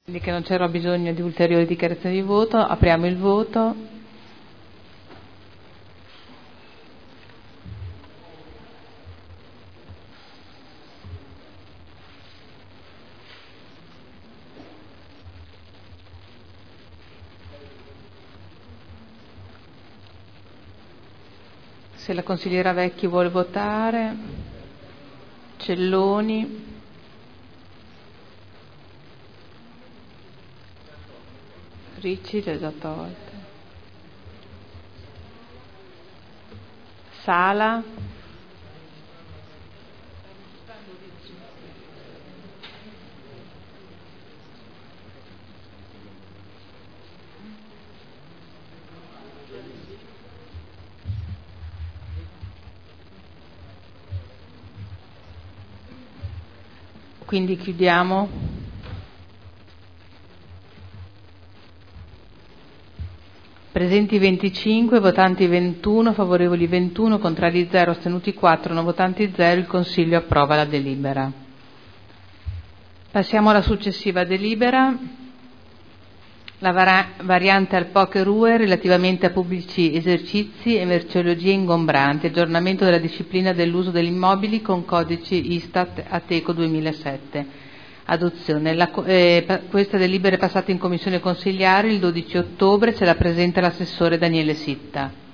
Quindi che non c'era bisogno di ulteriori dichiarazioni di voto, apriamo il voto. Se la consigliera Vecchi vuole votare, Celloni, Ricci le ho già tolte, Sala, quindi chiudiamo. Presenti 25, votanti 21, favorevoli 21, contrari 0, astenuti 4, non votanti 0. Il Consiglio approva la delibera. Passiamo alla successiva delibera, la variante al poker UE relativamente a pubblici esercizi e merceologie ingombranti, aggiornamento della disciplina dell'uso degli immobili con codici Istat Ateco 2007. Adozione. Questa delibera è passata in commissione consigliare il 12 ottobre, ce la presenta l'assessore Daniele Sitta.